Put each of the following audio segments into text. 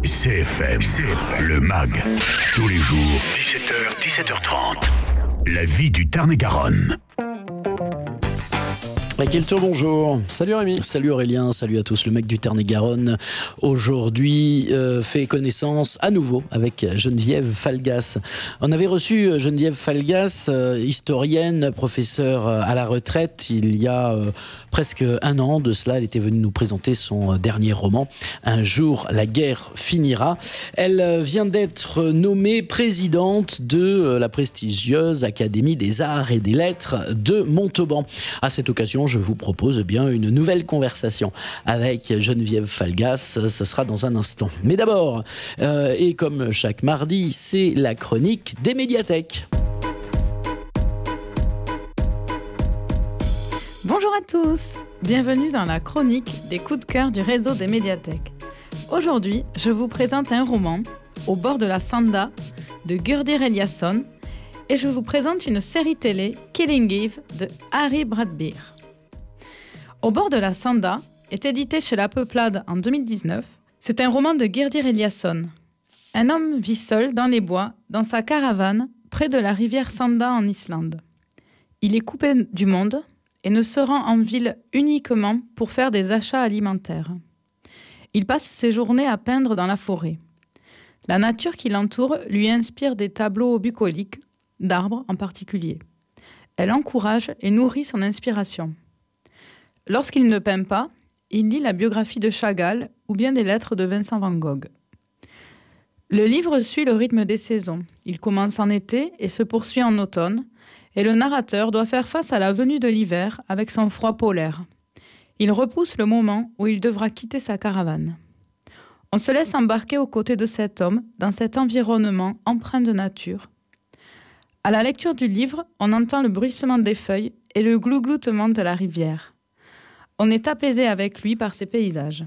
CFM, le MAG, tous les jours, 17h, 17h30. La vie du Tarn-et-Garonne. Kiltur, bonjour. Salut Rémi. Salut Aurélien, salut à tous. Le mec du Tarn-et-Garonne aujourd'hui fait connaissance à nouveau avec Geneviève Falgas. On avait reçu Geneviève Falgas, historienne, professeure à la retraite, il y a presque un an de cela. Elle était venue nous présenter son dernier roman, Un jour la guerre finira. Elle vient d'être nommée présidente de la prestigieuse Académie des Arts et des Lettres de Montauban. À cette occasion, je vous propose bien une nouvelle conversation avec Geneviève Falgas. Ce sera dans un instant. Mais d'abord, et comme chaque mardi, c'est la chronique des médiathèques. Bonjour à tous, bienvenue dans la chronique des coups de cœur du réseau des médiathèques. Aujourd'hui, je vous présente un roman, Au bord de la Sanda, de Gurdir Eliasson, et je vous présente une série télé, Killing Eve, de Harry Bradbeer. Au bord de la Sanda est édité chez La Peuplade en 2019. C'est un roman de Gurdir Eliasson. Un homme vit seul dans les bois, dans sa caravane, près de la rivière Sanda en Islande. Il est coupé du monde et ne se rend en ville uniquement pour faire des achats alimentaires. Il passe ses journées à peindre dans la forêt. La nature qui l'entoure lui inspire des tableaux bucoliques, d'arbres en particulier. Elle encourage et nourrit son inspiration. Lorsqu'il ne peint pas, il lit la biographie de Chagall ou bien des lettres de Vincent van Gogh. Le livre suit le rythme des saisons. Il commence en été et se poursuit en automne, et le narrateur doit faire face à la venue de l'hiver avec son froid polaire. Il repousse le moment où il devra quitter sa caravane. On se laisse embarquer aux côtés de cet homme dans cet environnement empreint de nature. À la lecture du livre, on entend le bruissement des feuilles et le glougloutement de la rivière. On est apaisé avec lui par ses paysages.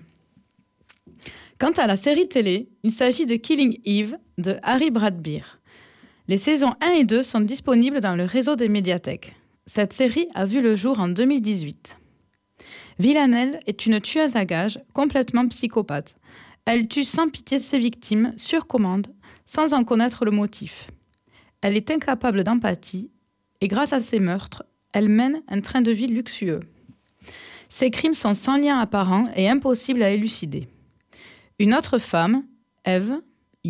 Quant à la série télé, il s'agit de Killing Eve de Harry Bradbeer. Les saisons 1 et 2 sont disponibles dans le réseau des médiathèques. Cette série a vu le jour en 2018. Villanelle est une tueuse à gages complètement psychopathe. Elle tue sans pitié ses victimes sur commande, sans en connaître le motif. Elle est incapable d'empathie et grâce à ses meurtres, elle mène un train de vie luxueux. Ses crimes sont sans lien apparent et impossibles à élucider. Une autre femme, Eve,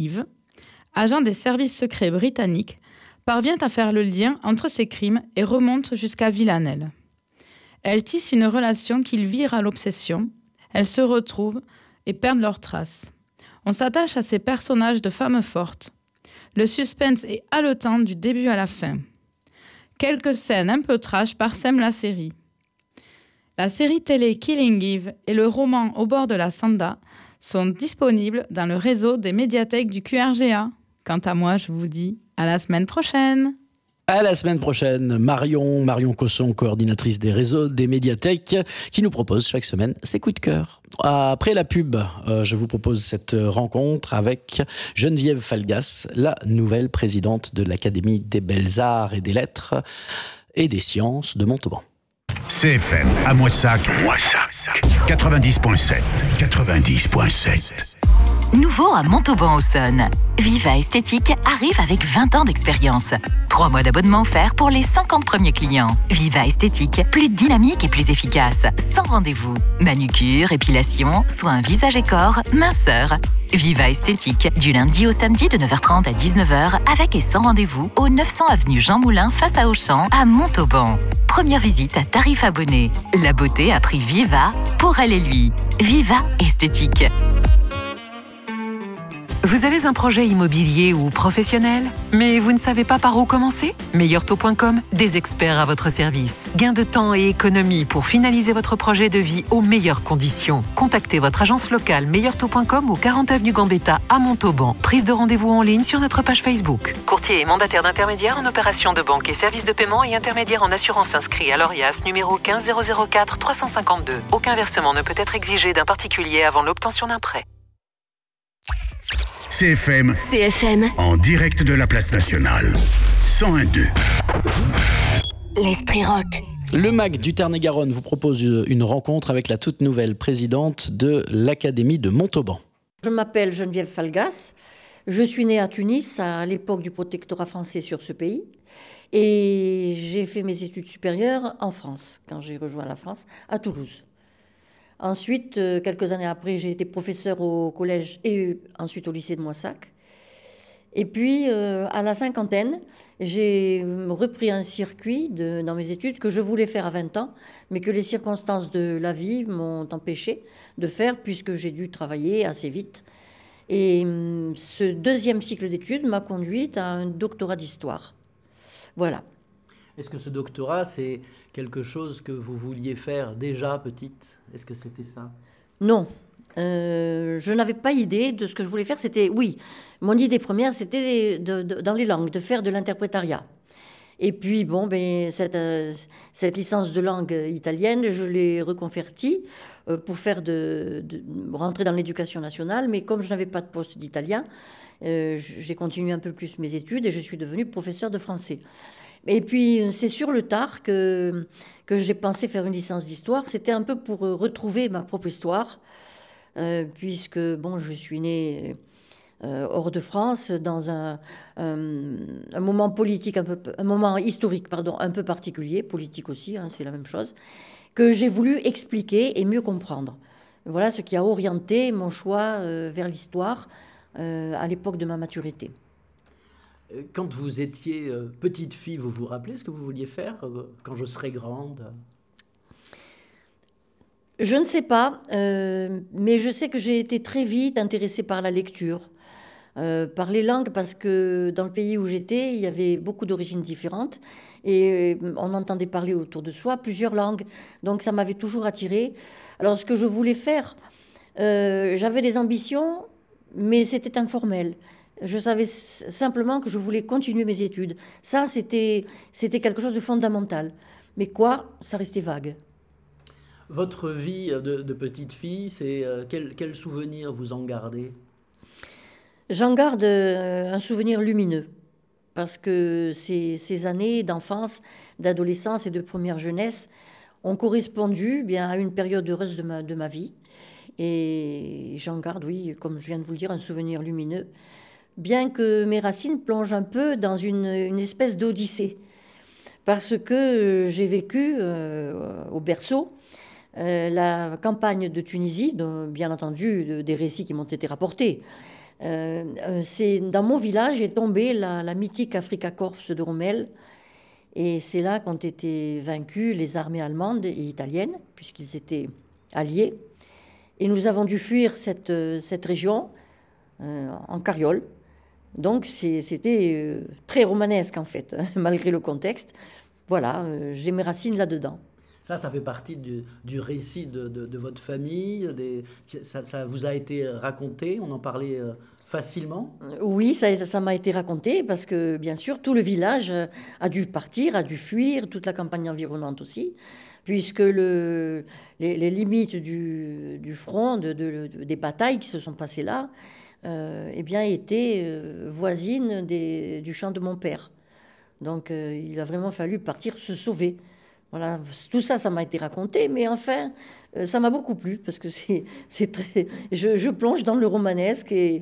agent des services secrets britanniques, parvient à faire le lien entre ces crimes et remonte jusqu'à Villanelle. Elle tisse une relation qu'ils virent à l'obsession, elles se retrouvent et perdent leurs traces. On s'attache à ces personnages de femmes fortes. Le suspense est haletant du début à la fin. Quelques scènes un peu trash parsèment la série. La série télé Killing Eve et le roman Au bord de la Sanda sont disponibles dans le réseau des médiathèques du QRGA. Quant à moi, je vous dis à la semaine prochaine. À la semaine prochaine, Marion Cosson, coordinatrice des réseaux des médiathèques, qui nous propose chaque semaine ses coups de cœur. Après la pub, je vous propose cette rencontre avec Geneviève Falgas, la nouvelle présidente de l'Académie des Belles-Arts et des Lettres et des Sciences de Montauban. CFM à Moissac, 90.7. Nouveau à Montauban-Auxonne. Viva Esthétique arrive avec 20 ans d'expérience. 3 mois d'abonnement offerts pour les 50 premiers clients. Viva Esthétique, plus dynamique et plus efficace. Sans rendez-vous. Manucure, épilation, soins visage et corps, minceur. Viva Esthétique, du lundi au samedi de 9h30 à 19h avec et sans rendez-vous au 900 avenue Jean Moulin face à Auchan à Montauban. Première visite à tarif abonné. La beauté a pris Viva pour elle et lui. Viva Esthétique. Vous avez un projet immobilier ou professionnel, mais vous ne savez pas par où commencer ? Meilleurtaux.com, des experts à votre service. Gain de temps et économie pour finaliser votre projet de vie aux meilleures conditions. Contactez votre agence locale Meilleurtaux.com au 40 avenue Gambetta à Montauban. Prise de rendez-vous en ligne sur notre page Facebook. Courtier et mandataire d'intermédiaire en opérations de banque et services de paiement et intermédiaire en assurance inscrit à l'ORIAS numéro 15 004 352. Aucun versement ne peut être exigé d'un particulier avant l'obtention d'un prêt. CFM en direct de la place nationale. 101.2. L'esprit rock. Le MAG du Tarn-et-Garonne vous propose une rencontre avec la toute nouvelle présidente de l'Académie de Montauban. Je m'appelle Geneviève Falgas. Je suis née à Tunis, à l'époque du protectorat français sur ce pays. Et j'ai fait mes études supérieures en France, quand j'ai rejoint la France, à Toulouse. Ensuite, quelques années après, j'ai été professeure au collège et ensuite au lycée de Moissac. Et puis, à la cinquantaine, j'ai repris un circuit dans mes études que je voulais faire à 20 ans, mais que les circonstances de la vie m'ont empêché de faire puisque j'ai dû travailler assez vite. Et ce deuxième cycle d'études m'a conduite à un doctorat d'histoire. Voilà. Est-ce que ce doctorat, c'est quelque chose que vous vouliez faire déjà petite? Est-ce que c'était ça? Non. Je n'avais pas idée de ce que je voulais faire. C'était, oui, mon idée première, c'était dans les langues, de faire de l'interprétariat. Et puis, bon, cette licence de langue italienne, je l'ai reconvertie pour faire rentrer dans l'éducation nationale. Mais comme je n'avais pas de poste d'italien, j'ai continué un peu plus mes études et je suis devenue professeure de français. Et puis, c'est sur le tard que j'ai pensé faire une licence d'histoire. C'était un peu pour retrouver ma propre histoire, puisque, bon, je suis née hors de France, dans un moment politique, un moment historique, pardon, un peu particulier, politique aussi, hein, c'est la même chose, que j'ai voulu expliquer et mieux comprendre. Voilà ce qui a orienté mon choix vers l'histoire à l'époque de ma maturité. Quand vous étiez petite fille, vous vous rappelez ce que vous vouliez faire quand je serai grande? Je ne sais pas, mais je sais que j'ai été très vite intéressée par la lecture, par les langues, parce que dans le pays où j'étais, il y avait beaucoup d'origines différentes et on entendait parler autour de soi plusieurs langues. Donc ça m'avait toujours attirée. Alors ce que je voulais faire, j'avais des ambitions, mais c'était informel. Je savais simplement que je voulais continuer mes études. Ça, c'était quelque chose de fondamental. Mais quoi, ça restait vague. Votre vie de petite fille, c'est quel souvenir vous en gardez? J'en garde un souvenir lumineux, parce que ces années d'enfance, d'adolescence et de première jeunesse ont correspondu bien à une période heureuse de ma vie. Et j'en garde, oui, comme je viens de vous le dire, un souvenir lumineux, bien que mes racines plongent un peu dans une espèce d'odyssée, parce que j'ai vécu au berceau la campagne de Tunisie, dont, bien entendu, des récits qui m'ont été rapportés. C'est dans mon village est tombée la mythique Afrika Korps de Rommel, et c'est là qu'ont été vaincus les armées allemandes et italiennes, puisqu'ils étaient alliés. Et nous avons dû fuir cette région en carriole. Donc c'était très romanesque en fait, malgré le contexte. Voilà, j'ai mes racines là-dedans. Ça fait partie du récit de votre famille. Ça vous a été raconté, on en parlait facilement? Oui, ça m'a été raconté parce que bien sûr tout le village a dû partir, a dû fuir, toute la campagne environnante aussi, puisque les limites du front, des batailles qui se sont passées là, eh bien, étaient voisines du champ de mon père. Donc il a vraiment fallu partir se sauver. Voilà, tout ça, ça m'a été raconté, mais enfin, ça m'a beaucoup plu parce que c'est très. Je plonge dans le romanesque et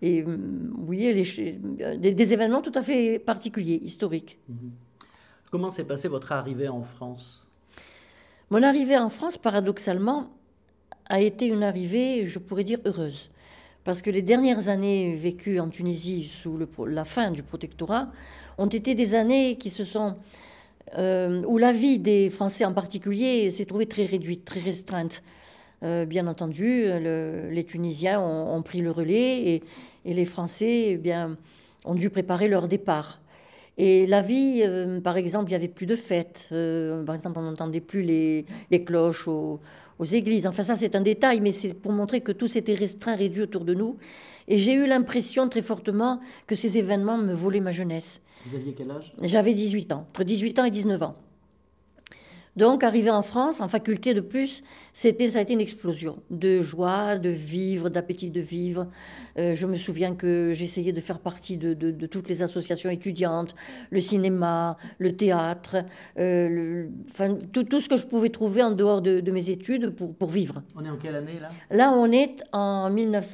oui, des événements tout à fait particuliers, historiques. Comment s'est passée votre arrivée en France? Mon arrivée en France, paradoxalement, a été une arrivée, je pourrais dire, heureuse. Parce que les dernières années vécues en Tunisie sous la fin du protectorat ont été des années qui se sont. Où la vie des Français en particulier s'est trouvée très réduite, très restreinte. Bien entendu, les Tunisiens ont pris le relais et les Français eh bien, ont dû préparer leur départ. Et la vie, par exemple, il n'y avait plus de fêtes. Par exemple, on n'entendait plus les cloches aux églises. Enfin, ça, c'est un détail, mais c'est pour montrer que tout s'était restreint, réduit autour de nous. Et j'ai eu l'impression très fortement que ces événements me volaient ma jeunesse. Vous aviez quel âge? J'avais 18 ans, entre 18 ans et 19 ans. Donc, arrivé en France, en faculté de plus, ça a été une explosion de joie, de vivre, d'appétit de vivre. Je me souviens que j'essayais de faire partie de toutes les associations étudiantes, le cinéma, le théâtre, tout ce que je pouvais trouver en dehors de mes études pour vivre. On est en quelle année, là? Là, on est en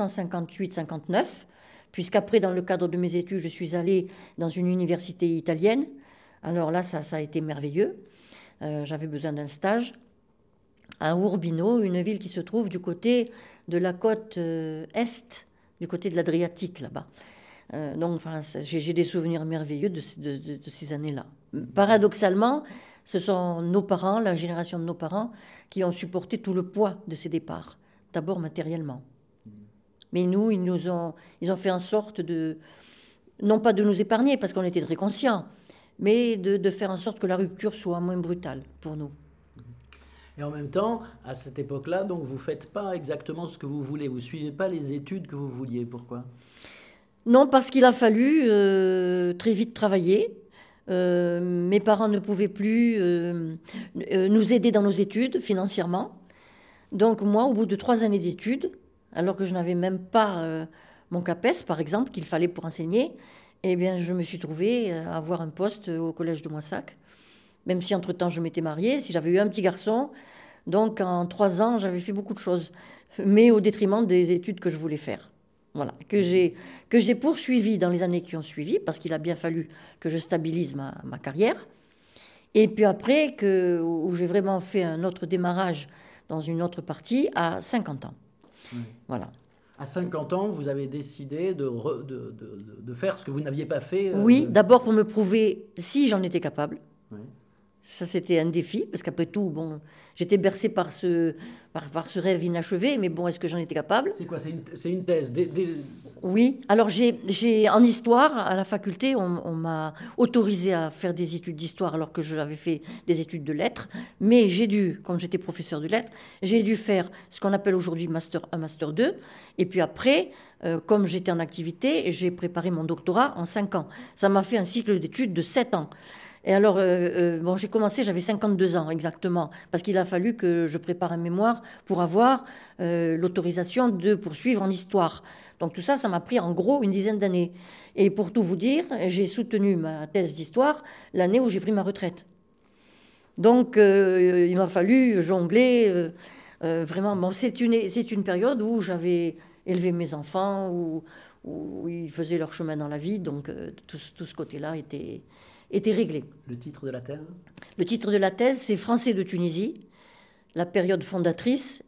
1958-59, puisqu'après, dans le cadre de mes études, je suis allée dans une université italienne. Alors là, ça a été merveilleux. J'avais besoin d'un stage à Urbino, une ville qui se trouve du côté de la côte est, du côté de l'Adriatique, là-bas. Donc, j'ai des souvenirs merveilleux de ces années-là. Paradoxalement, ce sont nos parents, la génération de nos parents, qui ont supporté tout le poids de ces départs, d'abord matériellement. Mais nous, ils ont fait en sorte non pas de nous épargner, parce qu'on était très conscients, mais de faire en sorte que la rupture soit moins brutale pour nous. Et en même temps, à cette époque-là, donc vous ne faites pas exactement ce que vous voulez, vous ne suivez pas les études que vous vouliez. Pourquoi? Non, parce qu'il a fallu très vite travailler. Mes parents ne pouvaient plus nous aider dans nos études financièrement. Donc moi, au bout de 3 années d'études, alors que je n'avais même pas mon CAPES, par exemple, qu'il fallait pour enseigner, eh bien, je me suis trouvée à avoir un poste au collège de Moissac, même si entre-temps je m'étais mariée, si j'avais eu un petit garçon. Donc en 3 ans, j'avais fait beaucoup de choses, mais au détriment des études que je voulais faire. Voilà, que j'ai poursuivi dans les années qui ont suivi, parce qu'il a bien fallu que je stabilise ma carrière. Et puis après, où j'ai vraiment fait un autre démarrage dans une autre partie à 50 ans. Oui. Voilà. À 50 ans, vous avez décidé de faire ce que vous n'aviez pas fait. Oui, d'abord pour me prouver si j'en étais capable. Oui. Ça, c'était un défi, parce qu'après tout, bon, j'étais bercée par ce rêve inachevé, mais bon, est-ce que j'en étais capable? C'est quoi? C'est une thèse? Oui, alors en histoire, à la faculté, on m'a autorisé à faire des études d'histoire alors que j'avais fait des études de lettres, mais comme j'étais professeur de lettres, j'ai dû faire ce qu'on appelle aujourd'hui Master 1, Master 2, et puis après, comme j'étais en activité, j'ai préparé mon doctorat en 5 ans. Ça m'a fait un cycle d'études de 7 ans. Et alors, j'ai commencé, j'avais 52 ans exactement, parce qu'il a fallu que je prépare un mémoire pour avoir l'autorisation de poursuivre en histoire. Donc tout ça, ça m'a pris en gros une dizaine d'années. Et pour tout vous dire, j'ai soutenu ma thèse d'histoire l'année où j'ai pris ma retraite. Donc il m'a fallu jongler, vraiment. Bon, c'est une période où j'avais élevé mes enfants, où ils faisaient leur chemin dans la vie, donc tout ce côté-là était réglé. Le titre de la thèse? Le titre de la thèse, c'est Français de Tunisie, la période fondatrice,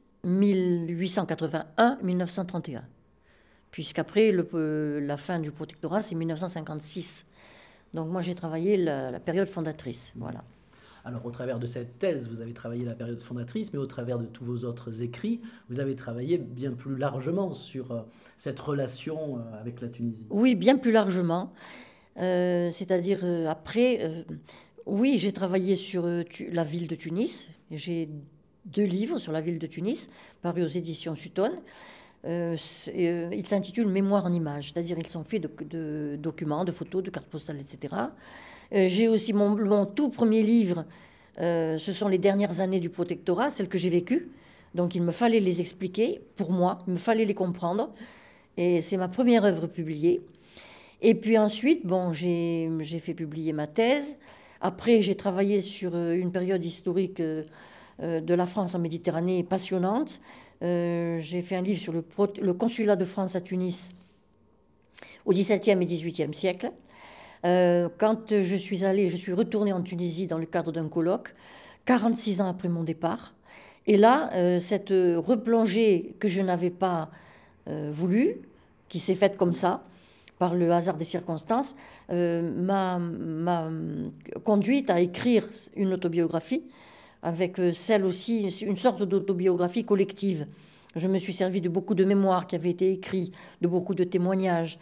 1881-1931. Puisqu'après, la fin du protectorat, c'est 1956. Donc moi, j'ai travaillé la période fondatrice. Voilà. Alors, au travers de cette thèse, vous avez travaillé la période fondatrice, mais au travers de tous vos autres écrits, vous avez travaillé bien plus largement sur cette relation avec la Tunisie. Oui, bien plus largement. C'est-à-dire après, oui, j'ai travaillé sur la ville de Tunis. J'ai 2 livres sur la ville de Tunis, parus aux éditions Sutton. Ils s'intitulent Mémoire en images, c'est-à-dire ils sont faits de documents, de photos, de cartes postales, etc. J'ai aussi mon tout premier livre, ce sont les dernières années du protectorat, celles que j'ai vécues. Donc il me fallait les expliquer pour moi, il me fallait les comprendre. Et c'est ma première œuvre publiée. Et puis ensuite, bon, j'ai fait publier ma thèse. Après, j'ai travaillé sur une période historique de la France en Méditerranée passionnante. J'ai fait un livre sur le consulat de France à Tunis au XVIIe et XVIIIe siècle. Quand je suis retournée en Tunisie dans le cadre d'un colloque, 46 ans après mon départ. Et là, cette replongée que je n'avais pas voulu, qui s'est faite comme ça, par le hasard des circonstances, m'a conduite à écrire une autobiographie, avec celle aussi, une sorte d'autobiographie collective. Je me suis servi de beaucoup de mémoires qui avaient été écrits, de beaucoup de témoignages.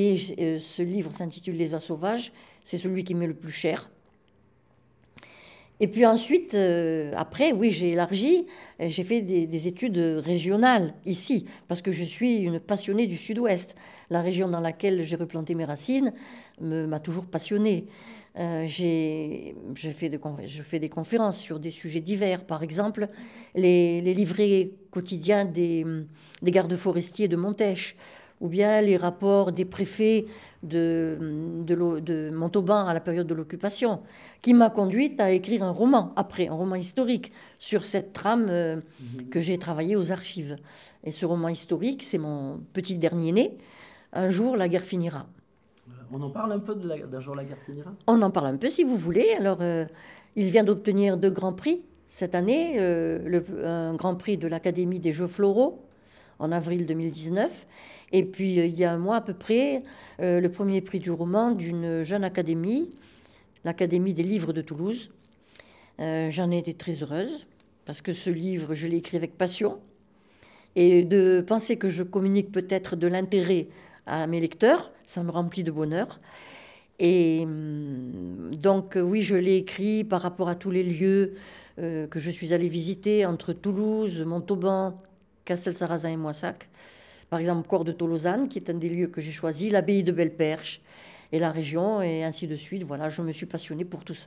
Ce livre s'intitule Les Oies sauvages, c'est celui qui m'est le plus cher. Et puis ensuite, après, oui, j'ai élargi. J'ai fait des études régionales ici, parce que je suis une passionnée du Sud-Ouest. La région dans laquelle j'ai replanté mes racines m'a toujours passionnée. Je fais des conférences sur des sujets divers, par exemple les livrets quotidiens des gardes forestiers de Montèche, ou bien les rapports des préfets de Montauban à la période de l'occupation, qui m'a conduite à écrire un roman, après, un roman historique, sur cette trame que j'ai travaillé aux archives. Et ce roman historique, c'est mon petit dernier né, Un jour la guerre finira. On en parle un peu d'Un jour la guerre finira ? On en parle un peu si vous voulez. Alors, il vient d'obtenir 2 grands prix cette année, un grand prix de l'Académie des Jeux Floraux en avril 2019. Et puis, il y a un mois à peu près, le premier prix du roman d'une jeune académie, l'Académie des livres de Toulouse. J'en ai été très heureuse, parce que ce livre, je l'ai écrit avec passion. Et de penser que je communique peut-être de l'intérêt à mes lecteurs, ça me remplit de bonheur. Et donc, oui, je l'ai écrit par rapport à tous les lieux que je suis allée visiter, entre Toulouse, Montauban, Castelsarrasin et Moissac. Par exemple, Cor de Tolosane, qui est un des lieux que j'ai choisi, l'abbaye de Belperche et la région, et ainsi de suite. Voilà, je me suis passionnée pour tout ça.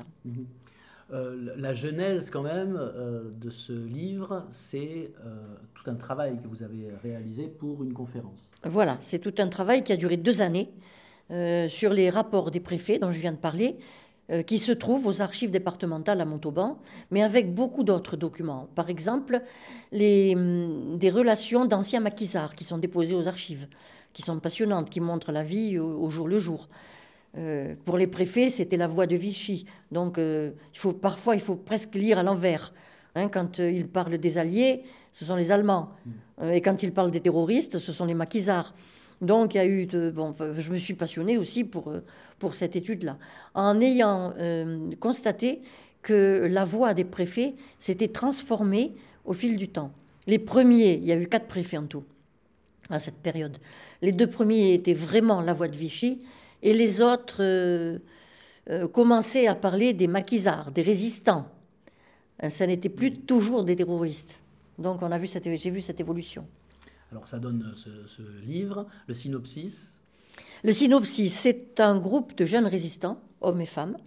La genèse, quand même, de ce livre, c'est tout un travail que vous avez réalisé pour une conférence. Voilà, c'est tout un travail qui a duré 2 années sur les rapports des préfets dont je viens de parler, qui se trouvent aux archives départementales à Montauban, mais avec beaucoup d'autres documents. Par exemple, des relations d'anciens maquisards qui sont déposées aux archives, qui sont passionnantes, qui montrent la vie au jour le jour. Pour les préfets, c'était la voix de Vichy. Donc, parfois, il faut presque lire à l'envers. Quand ils parlent des Alliés, ce sont les Allemands. Et quand ils parlent des terroristes, ce sont les maquisards. Donc, il y a eu... je me suis passionnée aussi pour cette étude-là, en ayant constaté que la voix des préfets s'était transformée au fil du temps. Les premiers, il y a eu 4 préfets en tout, à cette période. Les 2 premiers étaient vraiment la voix de Vichy, et les autres commençaient à parler des maquisards, des résistants. Ça n'était plus toujours des terroristes. Donc j'ai vu cette évolution. Alors ça donne ce livre, le synopsis. Le synopsis, c'est un groupe de jeunes résistants, hommes et femmes.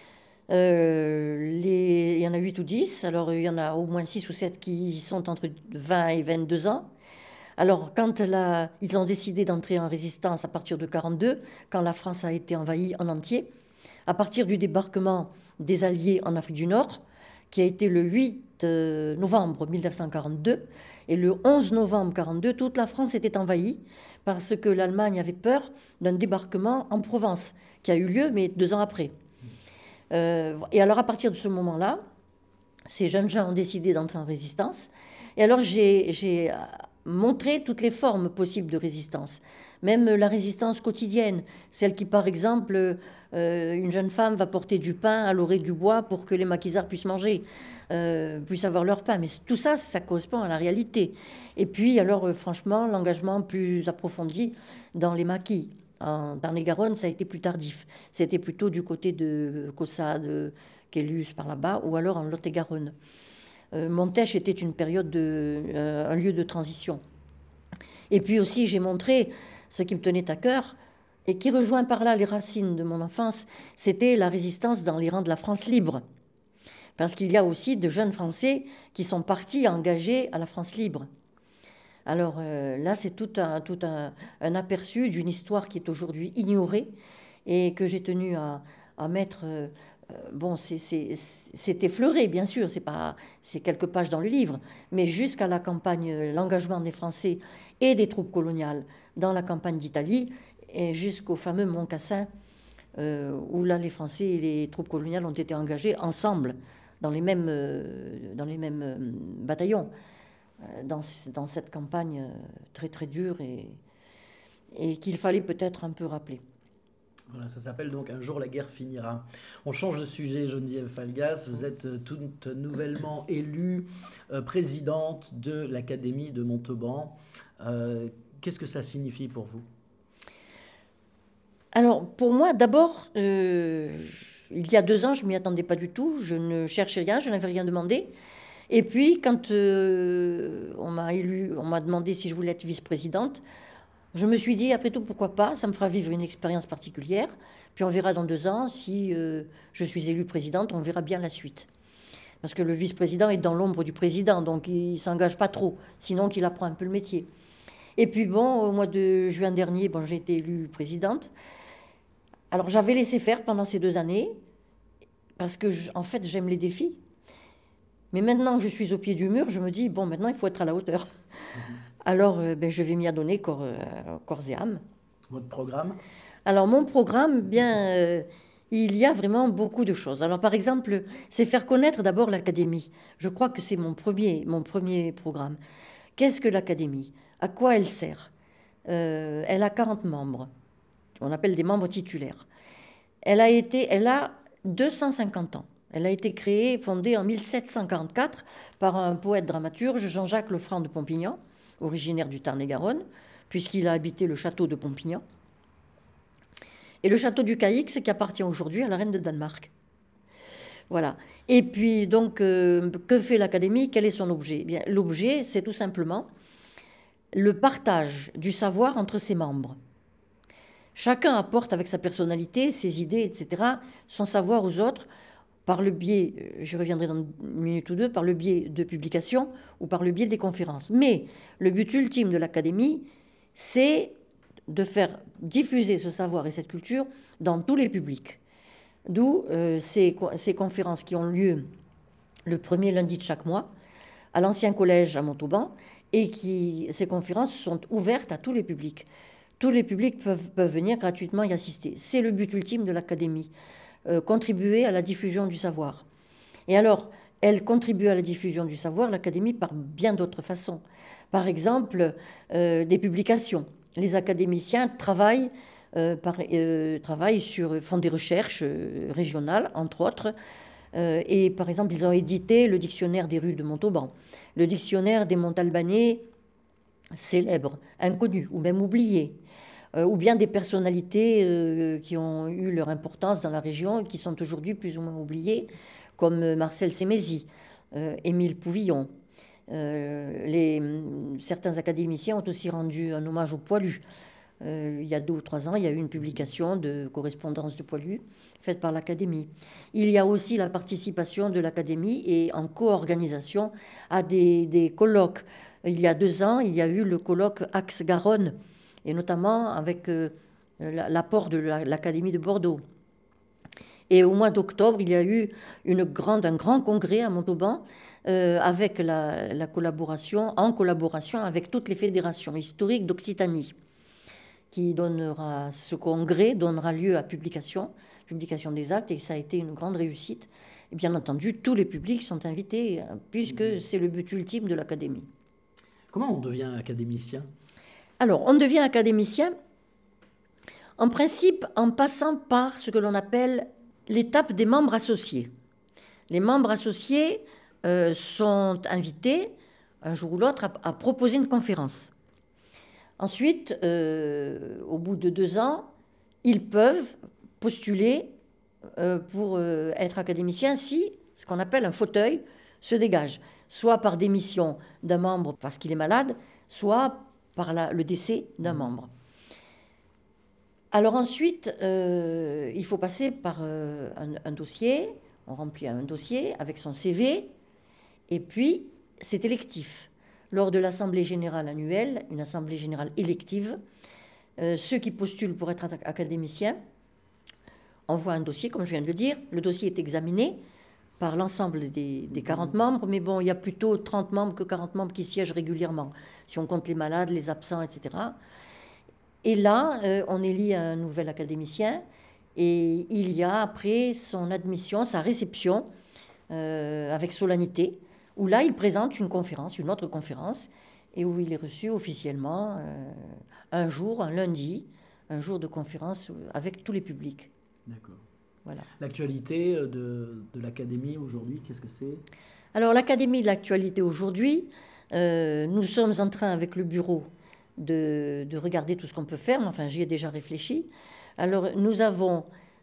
Il y en a 8 ou 10, alors il y en a au moins 6 ou 7 qui sont entre 20 et 22 ans. Alors, quand ils ont décidé d'entrer en résistance à partir de 1942, quand la France a été envahie en entier, à partir du débarquement des Alliés en Afrique du Nord, qui a été le 8 novembre 1942, et le 11 novembre 1942, toute la France était envahie parce que l'Allemagne avait peur d'un débarquement en Provence, qui a eu lieu, mais 2 ans après. Et alors, à partir de ce moment-là, ces jeunes gens ont décidé d'entrer en résistance. Et alors, j'ai montré toutes les formes possibles de résistance, même la résistance quotidienne, celle qui, par exemple, une jeune femme va porter du pain à l'orée du bois pour que les maquisards puissent manger, puissent avoir leur pain. Mais tout ça, ça correspond à la réalité. Et puis, alors, franchement, l'engagement plus approfondi dans les maquis. Dans les Garonne, ça a été plus tardif. C'était plutôt du côté de Caussade, Quélus, par là-bas, ou alors en Lot-et-Garonne. Montèche était une période un lieu de transition. Et puis aussi, j'ai montré ce qui me tenait à cœur et qui rejoint par là les racines de mon enfance, c'était la résistance dans les rangs de la France libre. Parce qu'il y a aussi de jeunes Français qui sont partis engagés à la France libre. Alors là, c'est tout un aperçu d'une histoire qui est aujourd'hui ignorée et que j'ai tenu à mettre... c'est effleuré, bien sûr, c'est quelques pages dans le livre, mais jusqu'à la campagne, l'engagement des Français et des troupes coloniales dans la campagne d'Italie, et jusqu'au fameux Mont Cassin, où là, les Français et les troupes coloniales ont été engagés ensemble, dans les mêmes bataillons, dans cette campagne très très dure et qu'il fallait peut-être un peu rappeler. Voilà, ça s'appelle donc Un jour la guerre finira. On change de sujet, Geneviève Falgas. Vous êtes toute nouvellement élue présidente de l'Académie de Montauban. Qu'est-ce que ça signifie pour vous ? Alors, pour moi, d'abord, il y a 2 ans, je ne m'y attendais pas du tout. Je ne cherchais rien, je n'avais rien demandé. Et puis, quand on m'a demandé si je voulais être vice-présidente, je me suis dit, après tout, pourquoi pas, ça me fera vivre une expérience particulière. Puis on verra dans 2 ans, si je suis élue présidente, on verra bien la suite. Parce que le vice-président est dans l'ombre du président, donc il ne s'engage pas trop, sinon qu'il apprend un peu le métier. Et puis bon, au mois de juin dernier, j'ai été élue présidente. Alors j'avais laissé faire pendant ces 2 années, parce que en fait j'aime les défis. Mais maintenant que je suis au pied du mur, je me dis, maintenant il faut être à la hauteur. Alors je vais m'y adonner corps et âme. Votre programme ? Alors mon programme, il y a vraiment beaucoup de choses. Alors par exemple, c'est faire connaître d'abord l'académie. Je crois que c'est mon premier programme. Qu'est-ce que l'académie ? À quoi elle sert ? Elle a 40 membres. On appelle des membres titulaires. Elle a 250 ans. Elle a été fondée en 1744 par un poète dramaturge, Jean-Jacques Lefranc de Pompignan, originaire du Tarn-et-Garonne, puisqu'il a habité le château de Pompignan. Et le château du Caïx, qui appartient aujourd'hui à la reine de Danemark. Voilà. Et puis, donc, que fait l'académie ? Quel est son objet ? L'objet, c'est tout simplement le partage du savoir entre ses membres. Chacun apporte avec sa personnalité, ses idées, etc., son savoir aux autres, par le biais, je reviendrai dans une minute ou deux, par le biais de publications ou par le biais des conférences. Mais le but ultime de l'académie, c'est de faire diffuser ce savoir et cette culture dans tous les publics. D'où ces conférences qui ont lieu le premier lundi de chaque mois à l'ancien collège à Montauban, et ces conférences sont ouvertes à tous les publics. Tous les publics peuvent venir gratuitement y assister. C'est le but ultime de l'académie, contribuer à la diffusion du savoir. Et alors, elle contribue à la diffusion du savoir, l'académie, par bien d'autres façons. Par exemple, des publications. Les académiciens travaillent font des recherches régionales, entre autres. Et par exemple, ils ont édité le dictionnaire des rues de Montauban, le dictionnaire des Montalbanais célèbres, inconnus ou même oubliés, ou bien des personnalités qui ont eu leur importance dans la région et qui sont aujourd'hui plus ou moins oubliées, comme Marcel Sémézy, Émile Pouvillon. Certains académiciens ont aussi rendu un hommage aux poilus. Il y a 2 ou 3 ans, il y a eu une publication de correspondance de poilus faite par l'Académie. Il y a aussi la participation de l'Académie et en co-organisation à des colloques. Il y a 2 ans, il y a eu le colloque Axe-Garonne, et notamment avec l'apport de l'Académie de Bordeaux. Et au mois d'octobre, il y a eu un grand congrès à Montauban avec en collaboration avec toutes les fédérations historiques d'Occitanie. Ce congrès donnera lieu à publication des actes, et ça a été une grande réussite. Et bien entendu, tous les publics sont invités, puisque c'est le but ultime de l'académie. Comment on devient académicien ? Alors, on devient académicien, en principe, en passant par ce que l'on appelle l'étape des membres associés. Les membres associés sont invités, un jour ou l'autre, à proposer une conférence. Ensuite, au bout de 2 ans, ils peuvent postuler pour être académicien si ce qu'on appelle un fauteuil se dégage, soit par démission d'un membre parce qu'il est malade, soit par le décès d'un membre. Alors ensuite, il faut passer par un dossier, on remplit un dossier avec son CV, et puis c'est électif. Lors de l'Assemblée générale annuelle, une Assemblée générale élective, ceux qui postulent pour être académiciens envoient un dossier, comme je viens de le dire. Le dossier est examiné par l'ensemble des 40 membres, mais bon, il y a plutôt 30 membres que 40 membres qui siègent régulièrement, si on compte les malades, les absents, etc. Et là, on élit un nouvel académicien, et il y a après son admission, sa réception, avec solennité, où là, il présente une autre conférence, et où il est reçu officiellement un lundi, un jour de conférence avec tous les publics. D'accord. Voilà. L'actualité de l'académie aujourd'hui, qu'est-ce que c'est ? Alors, l'académie de l'actualité aujourd'hui, nous sommes en train, avec le bureau, de regarder tout ce qu'on peut faire. Enfin, j'y ai déjà réfléchi. Alors, nous avons